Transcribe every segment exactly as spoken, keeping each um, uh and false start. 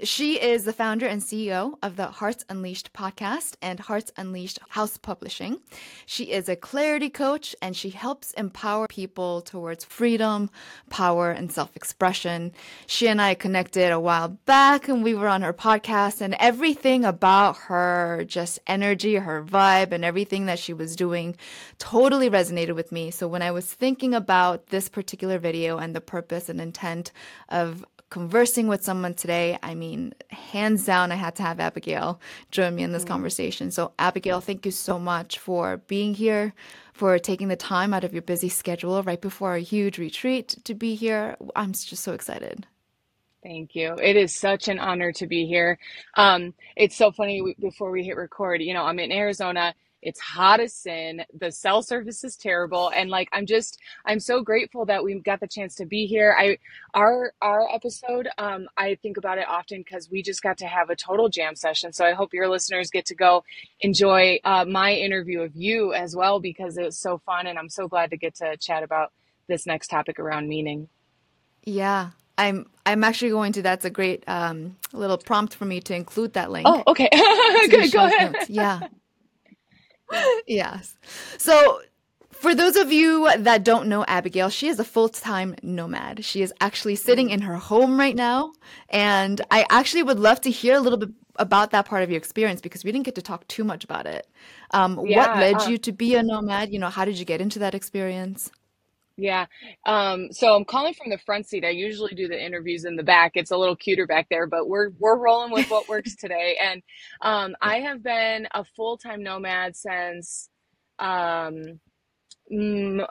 She is the founder and C E O of the Hearts Unleashed podcast and Hearts Unleashed House Publishing. She is a clarity coach and she helps empower people towards freedom, power, and self-expression. She and I connected a while back and we were on her podcast, and everything about her, just energy, her vibe, and everything that she was doing totally resonated with me. So when I was thinking about this particular video and the purpose and intent of conversing with someone today, I mean, hands down, I had to have Abigail join me in this conversation. So, Abigail, thank you so much for being here, for taking the time out of your busy schedule right before a huge retreat to be here. I'm just so excited. Thank you. It is such an honor to be here. Um, it's so funny, we, before we hit record, you know, I'm in Arizona. It's hot as sin. The cell service is terrible. And like, I'm just, I'm so grateful that we got the chance to be here. I, our, our episode, um, I think about it often because we just got to have a total jam session. So I hope your listeners get to go enjoy uh, my interview of you as well, because it was so fun. And I'm so glad to get to chat about this next topic around meaning. Yeah. I'm I'm actually going to, that's a great um, little prompt for me to include that Oh, link okay. to the Good. Go show's ahead. notes. Yeah. Yes. So for those of you that don't know Abigail, she is a full-time nomad. She is actually sitting in her home right now. And I actually would love to hear a little bit about that part of your experience because we didn't get to talk too much about it. Um, what Yeah. led Um, you to be a nomad? You know, how did you get into that experience? yeah. Um, so I'm calling from the front seat. I usually do the interviews in the back. It's a little cuter back there, but we're we're rolling with what works today. And um, Yeah. I have been a full-time nomad since um, mm,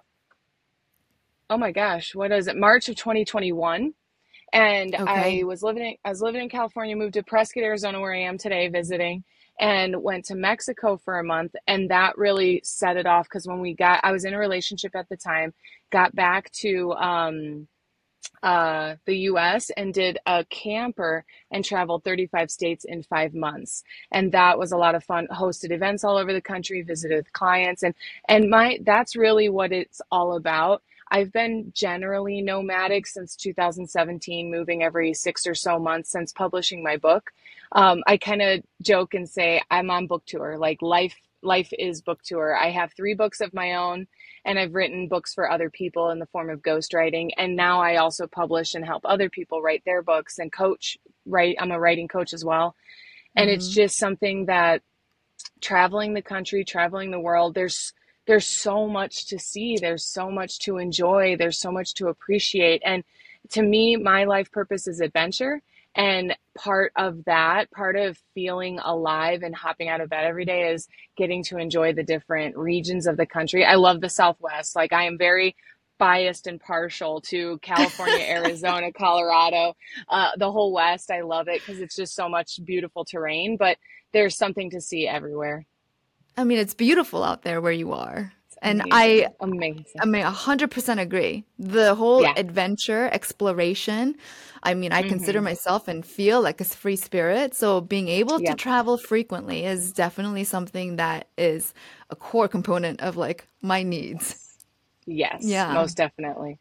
oh my gosh, what is it? March of twenty twenty-one. And I Okay. was living in, I was living in California, moved to Prescott, Arizona, where I am today, visiting, and went to Mexico for a month. And that really set it off because when we got, I was in a relationship at the time, got back to um, uh, the U S and did a camper and traveled thirty-five states in five months. And that was a lot of fun. Hosted events all over the country, visited with clients, and and my that's really what it's all about. I've been generally nomadic since two thousand seventeen, moving every six or so months since publishing my book. Um, I kind of joke and say I'm on book tour, like life. Life is book tour. I have three books of my own, and I've written books for other people in the form of ghostwriting. And now I also publish and help other people write their books and coach, right? I'm a writing coach as well. And it's Mm-hmm. just something that traveling the country, traveling the world, there's there's so much to see, there's so much to enjoy, there's so much to appreciate. And to me, my life purpose is adventure. And part of that, part of feeling alive and hopping out of bed every day is getting to enjoy the different regions of the country. I love the Southwest. Like I am very biased and partial to California, Arizona, Colorado, uh, the whole West. I love it because it's just so much beautiful terrain, but there's something to see everywhere. I mean, it's beautiful out there where you are. It's And I amazing. Amazing. I mean, one hundred percent agree. The whole Yeah. adventure, exploration, I mean, I consider Mm-hmm. myself and feel like a free spirit. So being able to Yeah. travel frequently is definitely something that is a core component of like my needs. Yes. Yes, Yeah. most definitely.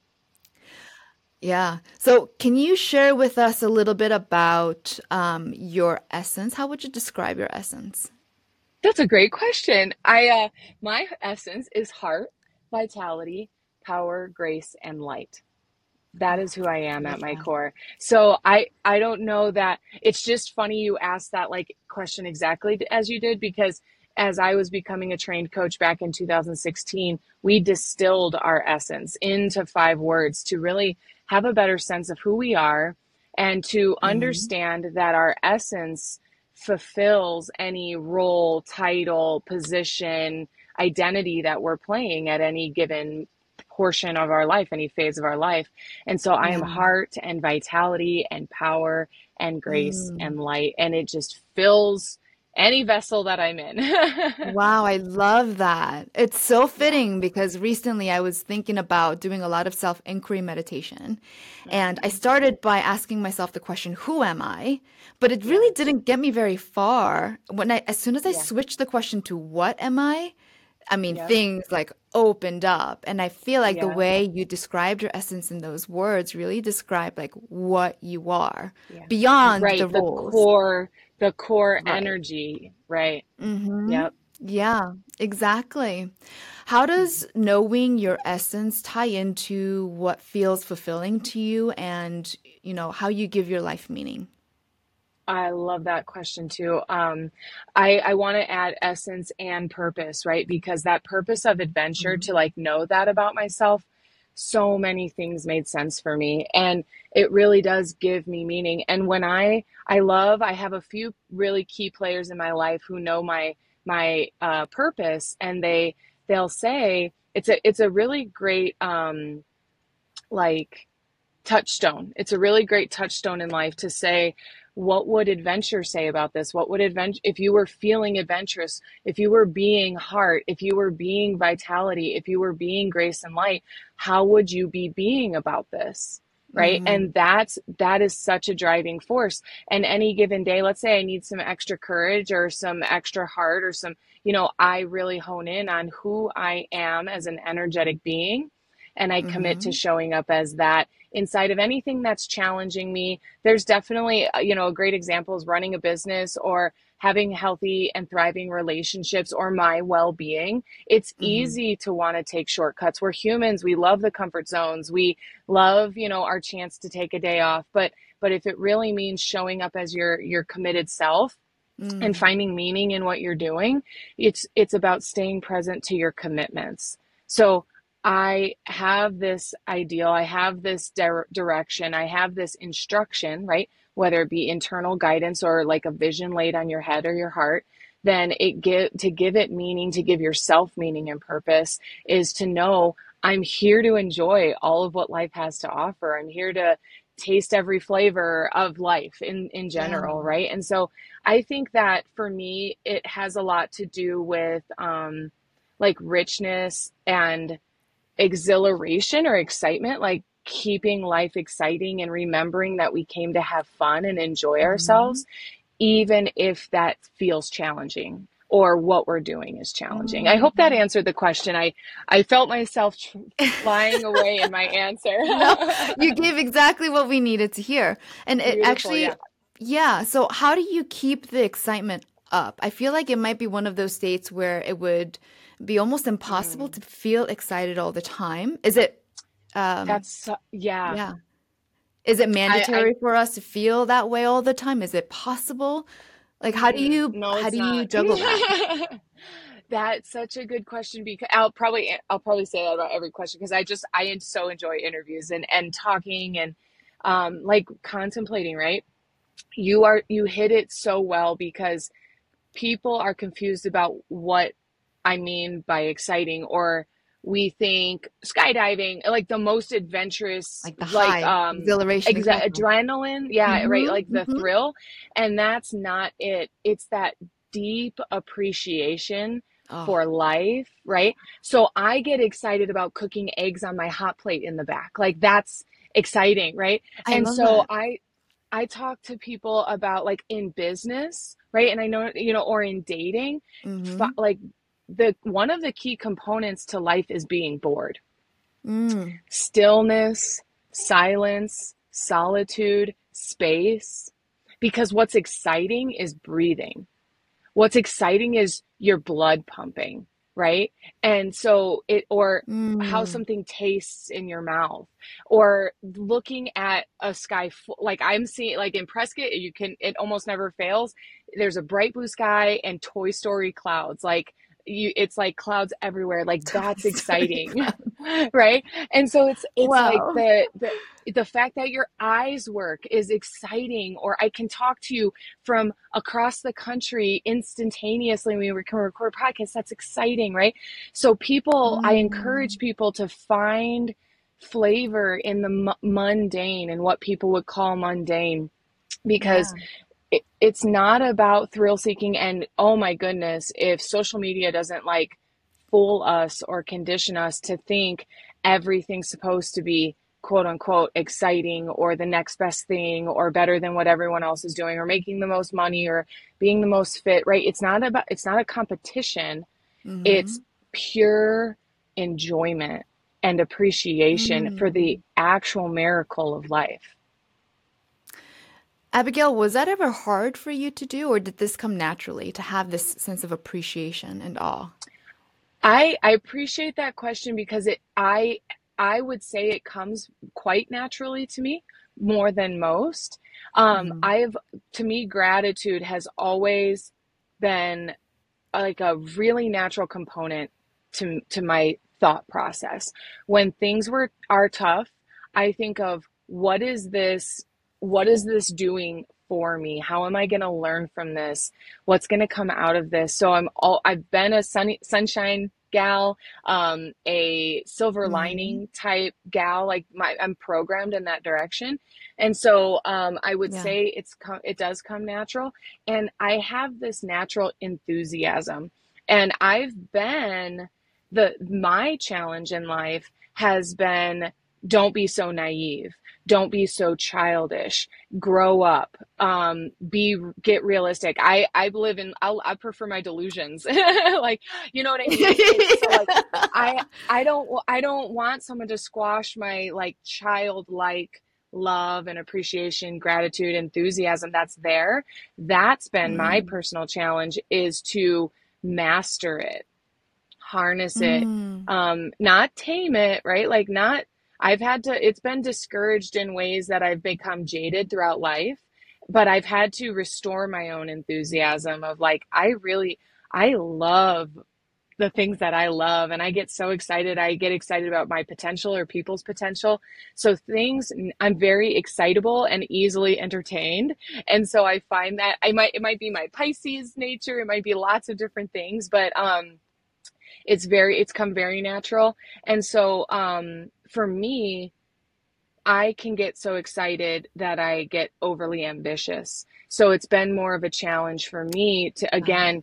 Yeah. So can you share with us a little bit about um, your essence? How would you describe your essence? That's a great question. I uh my essence is heart, vitality, power, grace, and light. That Oh, is who I am at love my that. core. So I I don't know that it's just funny you asked that like question exactly as you did because as I was becoming a trained coach back in two thousand sixteen, we distilled our essence into five words to really have a better sense of who we are and to Hmm. understand that our essence fulfills any role, title, position, identity that we're playing at any given portion of our life, any phase of our life. And so I am Yeah. heart and vitality and power and grace Mm. and light. And it just fills any vessel that I'm in. Wow, I love that. It's so Yeah. fitting because recently I was thinking about doing a lot of self-inquiry meditation. And I Mm, started by asking myself the question, who am I? But it really yes. didn't get me very far. When I, as soon as I Yeah. switched the question to what am I, I mean, Yep. things like opened up. And I feel like the Yeah. way you described your essence in those words really describe like what you are Yeah. beyond the Right. The roles. core, the core Right. energy. Right. Mm-hmm. Yep. Yeah, exactly. How Mhm. does knowing your essence tie into what feels fulfilling to you and, you know, how you give your life meaning? I love that question too. Um, I, I want to add essence and purpose, right? Because that purpose of adventure Mhm. to like know that about myself, so many things made sense for me. And it really does give me meaning. And when I, I love, I have a few really key players in my life who know my, my, uh, purpose, and they, they'll say, it's a, it's a really great, um, like, touchstone. It's a really great touchstone in life to say, what would adventure say about this? What would adventure, if you were feeling adventurous, if you were being heart, if you were being vitality, if you were being grace and light, how would you be being about this? Right. Mhm. And that's, that is such a driving force. And any given day, let's say I need some extra courage or some extra heart or some, you know, I really hone in on who I am as an energetic being. And I commit to Mhm. showing up as that inside of anything that's challenging me. There's definitely, uh, you know, a great example is running a business or having healthy and thriving relationships or my well-being. It's Mhm. easy to want to take shortcuts. We're humans. We love the comfort zones. We love, you know, our chance to take a day off. But but if it really means showing up as your your committed self and Mm. finding meaning in what you're doing, it's it's about staying present to your commitments. So I have this ideal, I have this dire- direction, I have this instruction, right? Whether it be internal guidance or like a vision laid on your head or your heart, then it give to give it meaning, to give yourself meaning and purpose is to know I'm here to enjoy all of what life has to offer. I'm here to taste every flavor of life in in Yeah. general, right? And so I think that for me, it has a lot to do with um, like richness and exhilaration or excitement, like keeping life exciting and remembering that we came to have fun and enjoy Mhm. ourselves, even if that feels challenging or what we're doing is challenging. I hope that Mhm. answered the question. I, I felt myself tr- flying away in my answer. No, you gave exactly what we needed to hear. And it Beautiful. actually, Yeah. yeah. So how do you keep the excitement up? I feel like it might be one of those states where it would be almost impossible Mm, to feel excited all the time. Is it, um, that's, yeah. yeah. Is it I, I, mandatory for us to feel that way all the time? Is it possible? Like, how do mm, you, no, how it's do you not. juggle that? That's such a good question because I'll probably I'll probably say that about every question because I just I so enjoy interviews and and talking and um like contemplating, right? You are you hit it so well because people are confused about what I mean by exciting, or we think skydiving, like the most adventurous, Like the like high, um exhilaration, exa- exactly. adrenaline, yeah, right, Mm-hmm. like the Mm-hmm. thrill. And that's not it. It's that deep appreciation Oh, for life, right? So I get excited about cooking eggs on my hot plate in the back. Like that's exciting, right? I And love so that. I I talk to people about like in business, right? And I know, you know, or in dating, Mm-hmm. like the one of the key components to life is being bored. Mm. Stillness, silence, solitude, space. Because what's exciting is breathing. What's exciting is your blood pumping, right? And so it, or how Mm. something tastes in your mouth, or looking at a sky full, like I'm seeing, like in Prescott, you can, it almost never fails. There's a bright blue sky and Toy Story clouds. Like you, it's like clouds everywhere. Like Toy that's Story exciting, Club. right? And so it's, it's like Wow. the, the, the fact that your eyes work is exciting, or I can talk to you from across the country instantaneously when we can record podcasts. That's exciting, right? So people, I encourage Mm. people to find flavor in the mundane and what people would call mundane, because Yeah. it, it's not about thrill seeking. And oh my goodness, if social media doesn't like fool us or condition us to think everything's supposed to be quote unquote exciting or the next best thing or better than what everyone else is doing or making the most money or being the most fit, right? It's not about, it's not a competition. Mm-hmm. It's pure enjoyment and appreciation for Mm. the actual miracle of life. Abigail, was that ever hard for you to do, or did this come naturally to have this sense of appreciation and awe? I I appreciate that question because it I I would say it comes quite naturally to me more than most. Um, Hmm. I've to me gratitude has always been like a really natural component to to my thought process. When things were are tough, I think of what is this what is this doing for me? How am I going to learn from this? What's going to come out of this? So I'm all I've been a sunny sunshine gal, um, a silver Hmm. lining type gal. Like my I'm programmed in that direction. And so um, I would Yeah. say it's come, it does come natural. And I have this natural enthusiasm. And I've been the my challenge in life has been don't be so naive. Don't be so childish. Grow up. Um, be get realistic. I I live in I'll, I prefer my delusions. Like, you know what I mean? It's so like I I don't I don't want someone to squash my like childlike love and appreciation, gratitude, enthusiasm that's there. That's been my Mm. personal challenge is to master it, harness it, Mm. um, not tame it, right? Like not, I've had to, it's been discouraged in ways that I've become jaded throughout life, but I've had to restore my own enthusiasm of like, I really, I love the things that I love and I get so excited. I get excited about my potential or people's potential. So things I'm very excitable and easily entertained. And so I find that I might it might be my Pisces nature, it might be lots of different things, but um it's very it's come very natural. And so um for me, I can get so excited that I get overly ambitious. So it's been more of a challenge for me to Got it. again,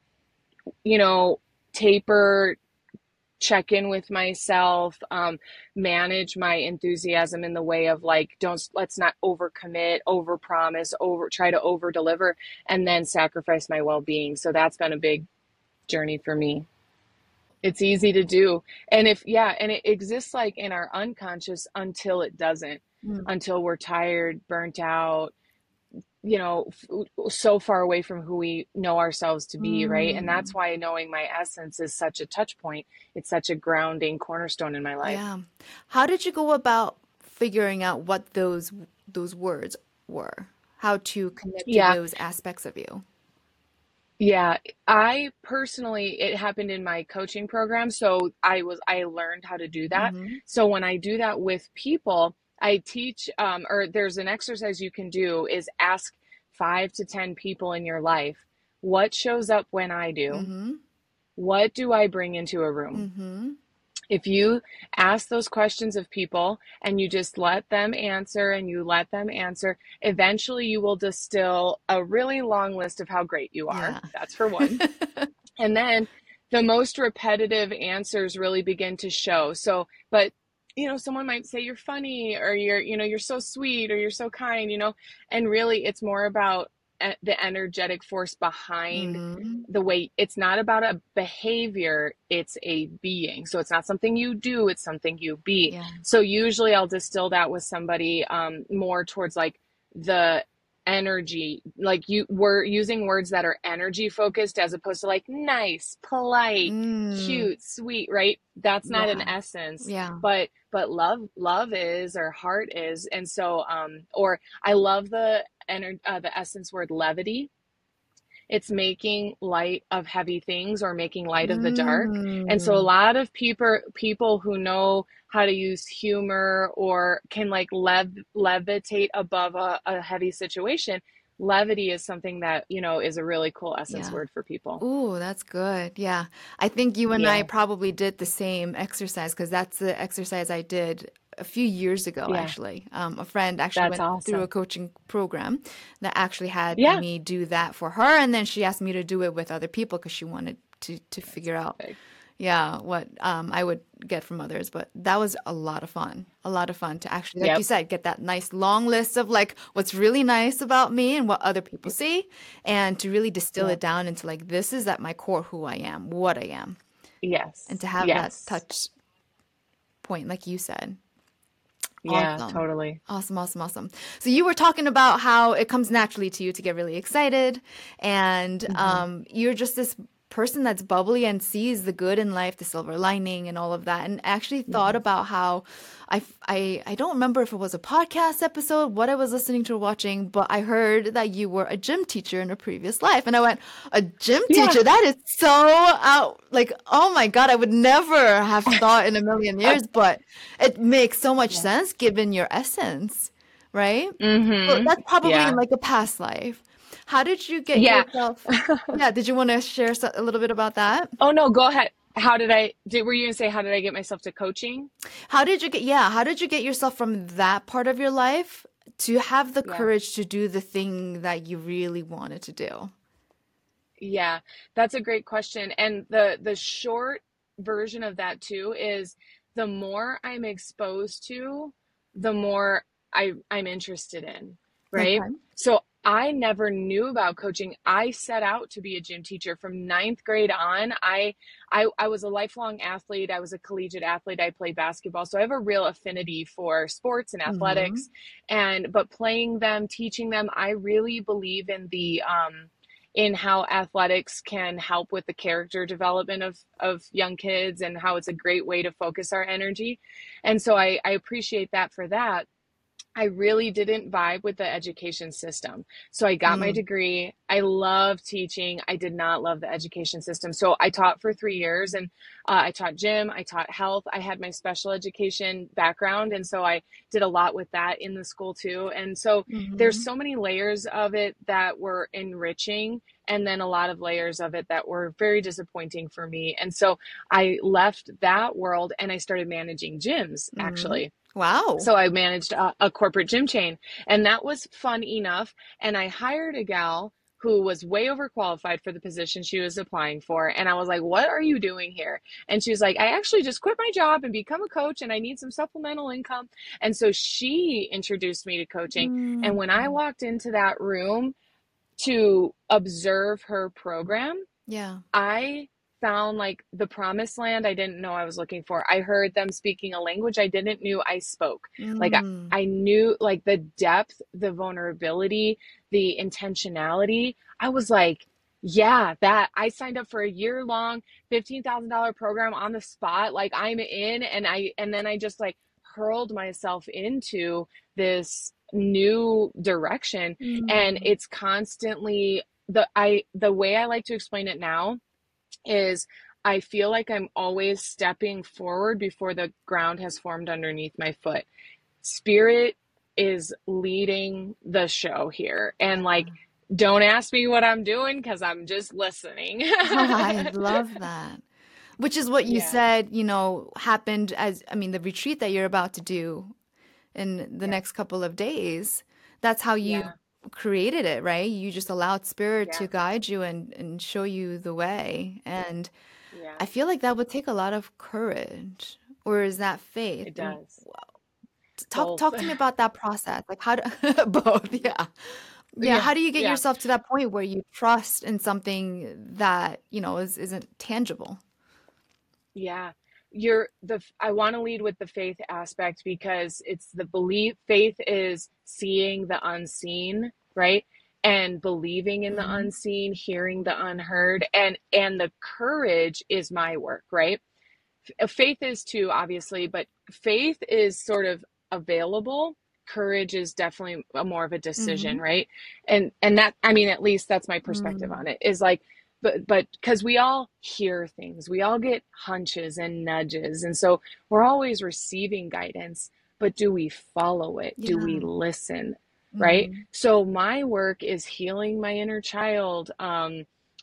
you know, taper, check in with myself, um, manage my enthusiasm in the way of like, don't, let's not overcommit, over promise, over, try to over deliver, and then sacrifice my well being. So that's been a big journey for me. It's easy to do. And if, yeah, and it exists like in our unconscious until it doesn't, Mm. until we're tired, burnt out, you know, so far away from who we know ourselves to be, right? And that's Mm. why knowing my essence is such a touch point. It's such a grounding cornerstone in my life. Yeah. How did you go about figuring out what those those words were? How to connect to Yeah, those aspects of you? yeah. I personally, it happened in my coaching program. So I was, I learned how to do that. Mm-hmm. So when I do that with people, I teach, um, or there's an exercise you can do is ask five to ten people in your life, what shows up when I do? Mm-hmm. What do I bring into a room? Mm-hmm. If you ask those questions of people and you just let them answer and you let them answer, eventually you will distill a really long list of how great you are. Yeah. That's for one. And then the most repetitive answers really begin to show. So, but you know, someone might say you're funny or you're, you know, you're so sweet or you're so kind, you know, and really it's more about e- the energetic force behind Mm-hmm. the way it's not about a behavior, it's a being. So it's not something you do, it's something you be. Yeah. So usually I'll distill that with somebody um, more towards like the energy, like you we're using words that are energy focused as opposed to like nice, polite, Mm. cute, sweet, right? That's not an Yeah. essence, Yeah. but but love love is, or heart is. And so um or I love the ener- uh, the essence word levity. It's making light of heavy things or making light of the dark. And so a Mm. lot of people people who know how to use humor or can like lev levitate above a, a heavy situation, levity is something that, you know, is a really cool essence Yeah. word for people. Ooh, that's good. Yeah. I think you and I Yeah. probably did the same exercise because that's the exercise I did a few years ago, Yeah. actually. Um, a friend actually That's went through a awesome. coaching program that actually had Yeah. me do that for her. And then she asked me to do it with other people because she wanted to, to That's figure out, perfect. yeah, what um, I would get from others. But that was a lot of fun. A lot of fun to actually, like you Yep. said, get that nice long list of like what's really nice about me and what other people see, and to really distill it Yep. down into like, this is at my core who I am, what I am. and to Yes. have that Yes. touch point, like you said. Yeah, Awesome. totally. Awesome, awesome, awesome. So you were talking about how it comes naturally to you to get really excited, and Hmm. um, you're just this person that's bubbly and sees the good in life, the silver lining, and all of that. And actually thought Hmm. about how I, I, I don't remember if it was a podcast episode, what I was listening to or watching, but I heard that you were a gym teacher in a previous life, and I went, a gym Yeah. teacher? That is so out, like, oh my God, I would never have thought in a million years, but it makes so much Yeah. sense given your essence, right? So Hmm. that's probably in Yeah. like a past life. How did you get Yeah. yourself? Yeah, did you want to share so- a little bit about that? Oh no, go ahead. How did I did were you gonna say how did I get myself to coaching? How did you get, yeah, how did you get yourself from that part of your life to have the Yeah. courage to do the thing that you really wanted to do? Yeah. That's a great question. And the the short version of that too is the more I'm exposed to, the more I I'm interested in, right? Okay. So I never knew about coaching. I set out to be a gym teacher from ninth grade on. I I I was a lifelong athlete. I was a collegiate athlete. I played basketball. So I have a real affinity for sports and Mm-hmm. athletics. And but playing them, teaching them, I really believe in the um in how athletics can help with the character development of of young kids and how it's a great way to focus our energy. And so I, I appreciate that for that. I really didn't vibe with the education system. So I got my Mm. degree. I love teaching. I did not love the education system. So I taught for three years and uh, I taught gym, I taught health. I had my special education background. And so I did a lot with that in the school too. And so there's Mm-hmm. so many layers of it that were enriching. And then a lot of layers of it that were very disappointing for me. And so I left that world and I started managing gyms Mm-hmm. actually. Wow. So I managed a, a corporate gym chain, and that was fun enough. And I hired a gal who was way overqualified for the position she was applying for. And I was like, "What are you doing here?" And she was like, "I actually just quit my job and become a coach, and I need some supplemental income." And so she introduced me to coaching. And Mm. when I walked into that room to observe her program, Yeah. I found like the promised land I didn't know I was looking for. I heard them speaking a language I didn't knew I spoke. Like I, Mm. I knew like the depth, the vulnerability, the intentionality. I was like, yeah, that I signed up for a year long fifteen thousand dollars program on the spot. Like I'm in and I and then I just like hurled myself into this new direction and Mm. it's constantly the I the way I like to explain it now is I feel like I'm always stepping forward before the ground has formed underneath my foot. Spirit is leading the show here. And like, don't ask me what I'm doing because I'm just listening. I love that. Which is what you Yeah, said, you know, happened as, I mean, the retreat that you're about to do in the yeah, next couple of days. That's how you yeah, created it, right? You just allowed spirit yeah, to guide you and, and show you the way. And yeah. I feel like that would take a lot of courage. Or is that faith? It And does. talk Both. talk to me about that process. Like how do both, yeah. Yeah, Yeah, how do you get yeah. yourself to that point where you trust in something that, you know, is isn't tangible? Yeah. You're the I want to lead with the faith aspect because it's the belief faith is seeing the unseen, right? And believing in the Hmm. unseen, hearing the unheard, and and the courage is my work, right? F- Faith is too, obviously, but faith is sort of available. Courage is definitely a more of a decision, Hmm. right? And and that I mean, at least that's my perspective on Mm. it. Is like but but because we all hear things, we all get hunches and nudges, and so we're always receiving guidance, but do we follow it? Do we Yeah. listen? Right? Hmm. So my work is healing my inner child, um,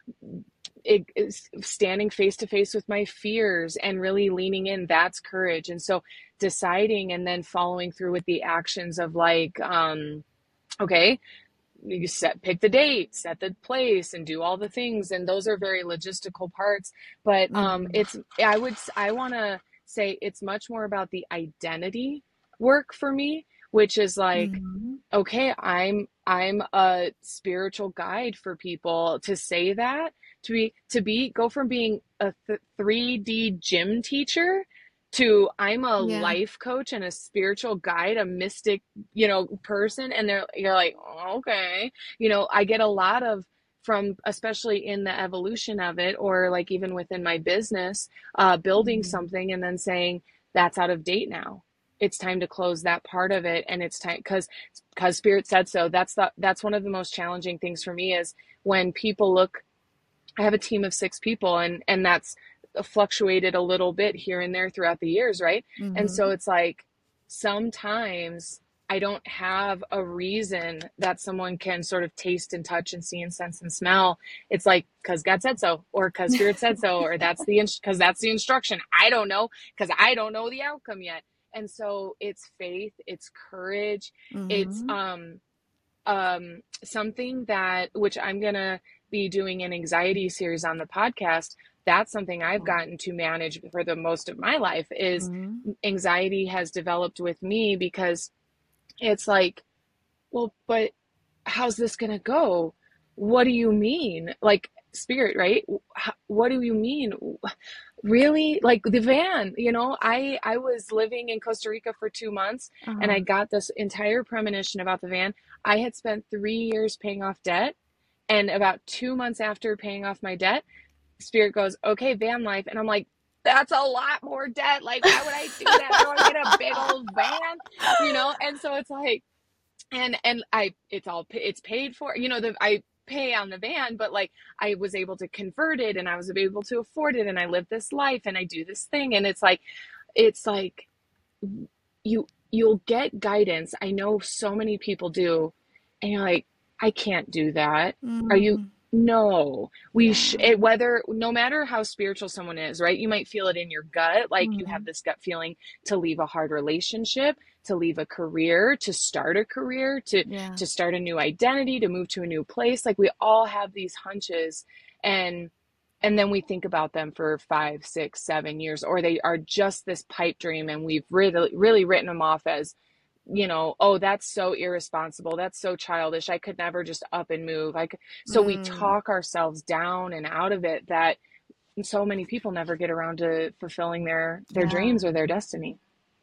it is standing face to face with my fears and really leaning in. That's courage. And so deciding and then following through with the actions of like, um, okay, you set pick the date, set the place, and do all the things, and those are very logistical parts. But um Mm. it's i would I want to say it's much more about the identity work for me, which is like, Hmm. okay, i'm i'm a spiritual guide for people. To say that, to be, to be, go from being a th- three D gym teacher to I'm a Yeah. life coach and a spiritual guide, a mystic, you know, person. And they're, you're like, oh, okay. You know, I get a lot of from, especially in the evolution of it, or like even within my business, uh, building Mm. something and then saying that's out of date now. It's time to close that part of it. And it's time because, because spirit said so. That's the, that's one of the most challenging things for me is when people look, I have a team of six people and, and that's fluctuated a little bit here and there throughout the years. Right. And so Mm-hmm. it's like, sometimes I don't have a reason that someone can sort of taste and touch and see and sense and smell. It's like, cause God said so, or cause spirit said so, or that's the, cause that's the instruction. I don't know. Cause I don't know the outcome yet. And so it's faith, it's courage. It's, Mm-hmm. um, um, something that, which I'm going to be doing an anxiety series on the podcast. That's something I've gotten to manage for the most of my life is Mm-hmm. anxiety has developed with me because it's like, well, but how's this going to go? What do you mean? Like spirit, right? What do you mean? Really? Like the van, you know, I, I was living in Costa Rica for two months and I Uh-huh. got this entire premonition about the van. I had spent three years paying off debt. And about two months after paying off my debt, spirit goes, okay, van life. And I'm like, that's a lot more debt. Like, why would I do that? I don't want to get a big old van, you know? And so it's like, and, and I, it's all, it's paid for, you know, the, I pay on the van, but like I was able to convert it and I was able to afford it. And I live this life and I do this thing. And it's like, it's like you, you'll get guidance. I know so many people do. And you're like, I can't do that. Are you? Mm. No, we sh- Yeah. it, whether no matter how spiritual someone is, right? You might feel it in your gut, like you have Mm. this gut feeling to leave a hard relationship, to leave a career, to start a career, to Yeah. to start a new identity, to move to a new place. Like we all have these hunches, and and then we think about them for five, six, seven years, or they are just this pipe dream, and we've really really written them off as, you know, oh, that's so irresponsible. That's so childish. I could never just up and move. I could. So we Mm. talk ourselves down and out of it that so many people never get around to fulfilling their their Yeah. dreams or their destiny.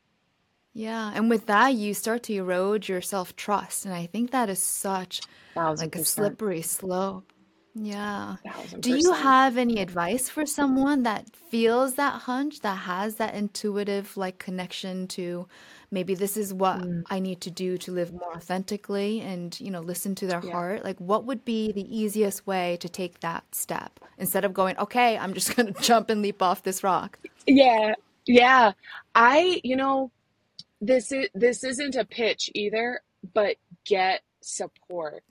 Yeah. And with that, you start to erode your self-trust. And I think that is such Thousand like a percent. slippery slope. Yeah. Thousand Do you percent. have any advice for someone that feels that hunch, that has that intuitive like connection to maybe this is what Mm, I need to do to live more authentically and, you know, listen to their yeah. heart? Like, what would be the easiest way to take that step instead of going, okay, I'm just going to jump and leap off this rock? Yeah. Yeah. I, you know, this is this isn't a pitch either, but get support,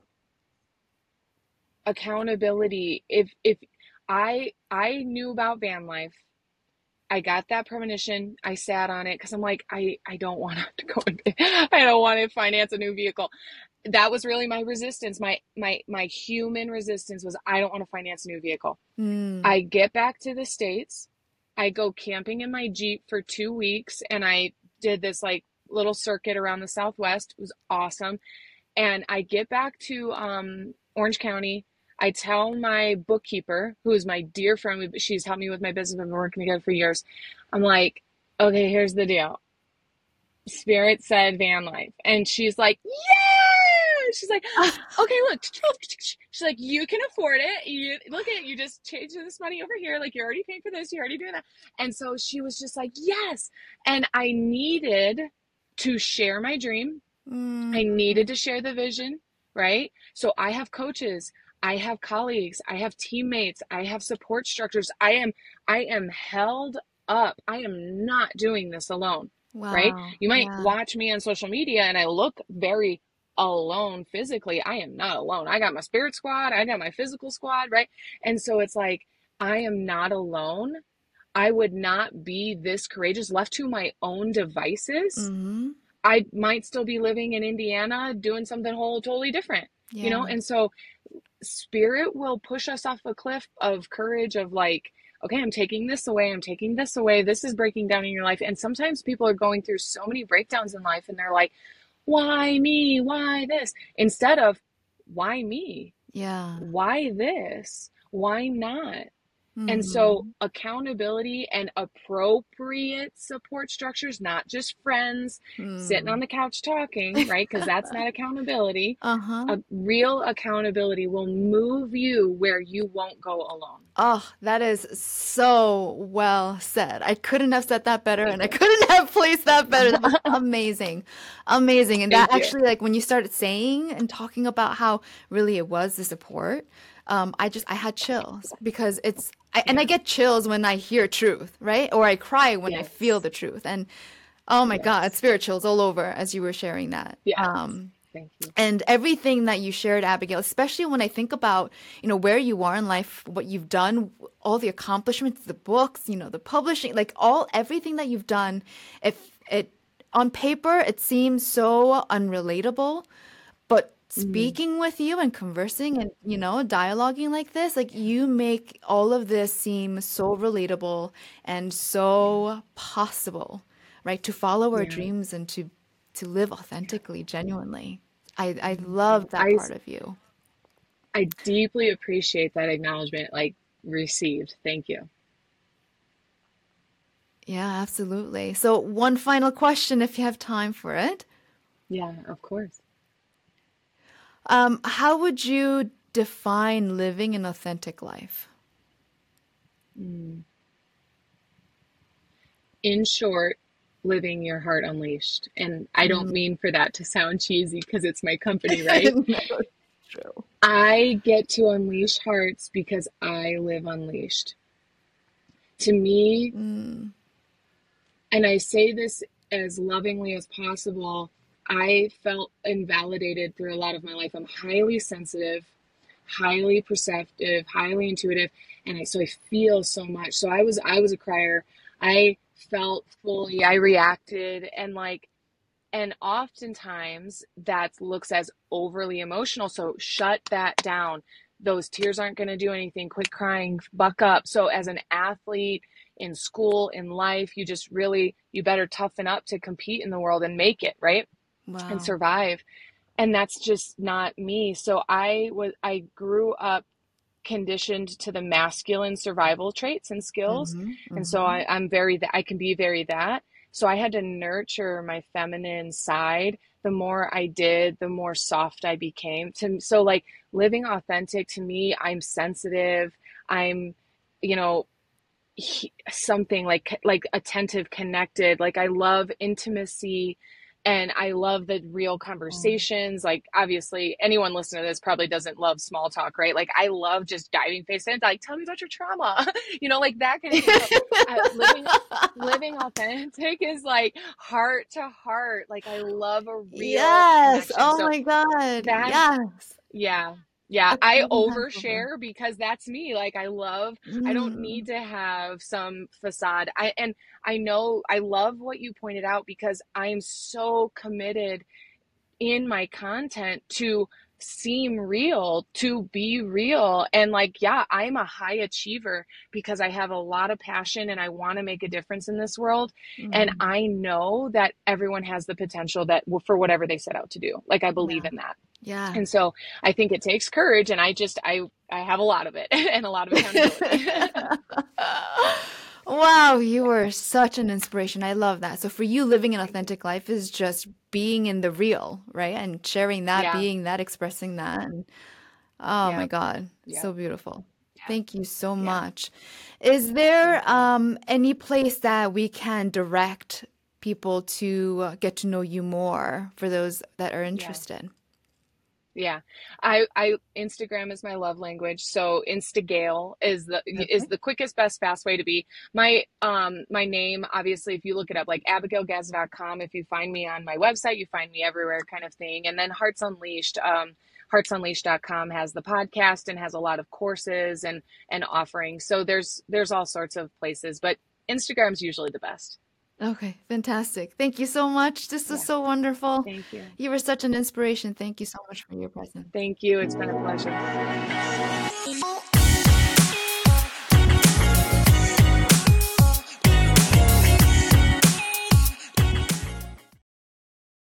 accountability. If if I I knew about van life, I got that premonition. I sat on it because I'm like, I, I don't want to go. In, I don't want to finance a new vehicle. That was really my resistance. My my my human resistance was I don't want to finance a new vehicle. Mm. I get back to the States. I go camping in my Jeep for two weeks, and I did this like little circuit around the Southwest. It was awesome. And I get back to um, Orange County. I tell my bookkeeper, who is my dear friend, she's helped me with my business. We've been working together for years. I'm like, okay, here's the deal. Spirit said van life. And she's like, yeah. She's like, okay, look. She's like, you can afford it. You look at it. You just change this money over here. Like you're already paying for this. You're already doing that. And so she was just like, yes. And I needed to share my dream. Mm. I needed to share the vision, right? So I have coaches, I have colleagues, I have teammates, I have support structures. I am I am held up. I am not doing this alone, right? Wow. You might Yeah. watch me on social media and I look very alone physically. I am not alone. I got my spirit squad, I got my physical squad, right? And so it's like I am not alone. I would not be this courageous left to my own devices. Mm-hmm. I might still be living in Indiana doing something whole totally different, you know? Yeah. And so spirit will push us off a cliff of courage of like, okay, I'm taking this away. I'm taking this away. This is breaking down in your life. And sometimes people are going through so many breakdowns in life and they're like, why me? Why this? Instead of why me? Yeah. Why this? Why not? And so Mhm. accountability and appropriate support structures, not just friends sitting on Mm. the couch talking, right? Because that's not accountability. Uh-huh. A real accountability will move you where you won't go alone. Oh, that is so well said. I couldn't have said that better, Thank and I you. couldn't have placed that better. That was amazing. Amazing. And that Thank you. actually, like when you started saying and talking about how really it was the support, um, I just I had chills because it's I, and I Yeah. get chills when I hear truth, right? Or I cry when I feel Yes. the truth. And oh my God, Yes. spirit chills all over as you were sharing that. Yes. Um, Thank you. and everything that you shared, Abigail, especially when I think about, you know, where you are in life, what you've done, all the accomplishments, the books, you know, the publishing, like all everything that you've done, if it on paper it seems so unrelatable, but Mm, speaking with you and conversing and, you know, dialoguing like this, like you make all of this seem so relatable and yeah. so possible, right? To follow our Yeah. dreams and to to live Yeah. authentically, genuinely. I I Thank you. love that I part of you. I deeply appreciate that acknowledgement, like received. Thank you. Yeah, absolutely. So one final question if you have time for it. Yeah, of course. Um, how would you define living an authentic life? Mm. In short, living your heart unleashed. And I don't Mm. mean for that to sound cheesy because it's my company, right? No, it's true. I get to unleash hearts because I live unleashed. To me, Mm. and I say this as lovingly as possible, I felt invalidated through a lot of my life. I'm highly sensitive, highly perceptive, highly intuitive, and I so I feel so much. So I was I was a crier. I felt fully, I reacted, and like and oftentimes that looks as overly emotional. So shut that down. Those tears aren't going to do anything. Quit crying, buck up. So as an athlete in school, in life, you just really, you better toughen up to compete in the world and make it, right? And Wow. survive. And that's just not me. So I was, I grew up conditioned to the masculine survival traits and skills. Mm-hmm. And so Mm-hmm. I, I'm very, I can be very that. So I had to nurture my feminine side. The more I did, the more soft I became. To so like living authentic to me, I'm sensitive. I'm, you know, he, something like like attentive, connected. Like I love intimacy and I love the real Oh. conversations. Like obviously anyone listening to this probably doesn't love small talk, right? Like I love just diving face into like tell me about your trauma. You know, like that kind of thing. So uh, living living authentic is like heart to heart. Like I love a real Yes. connection. Oh So my God. that Yes. yeah. Yeah, That's I so impactful. overshare because that's me. Like I love I don't Mm. need to have some facade. I and I know I love what you pointed out because I'm so committed in my content to seem real, to be real. And like, yeah, I'm a high achiever because I have a lot of passion and I want to make a difference in this world. And Mm. I know that everyone has the potential that for whatever they set out to do. Like I believe Yeah. in that. Yeah. And so I think it takes courage and I just I I have a lot of it and a lot of accountability. Wow, you are such an inspiration. I love that. So for you, living an Thank you. authentic life is just being in the real, right? And sharing that, Yeah. being that, expressing that. And oh my Yeah. God, Yeah. so beautiful. Yeah. Thank you so Yeah. much. Is there Thank you. um, any place that we can direct people to uh, get to know you more for those that are Yeah. interested? Yeah. I I Instagram is my love language. So Instagale is the is Okay. the quickest, best, fast way to be. My um my name, obviously, if you look it up like abigail gazza dot com, if you find me on my website, you find me everywhere kind of thing. And then Hearts Unleashed, um hearts unleashed dot com has the podcast and has a lot of courses and and offerings. So there's there's all sorts of places, but Instagram's usually the best. Okay, fantastic. Thank you so much. This was Yeah. so wonderful. Thank you. You were such an inspiration. Thank you so much for your presence. Thank you. It's been a pleasure.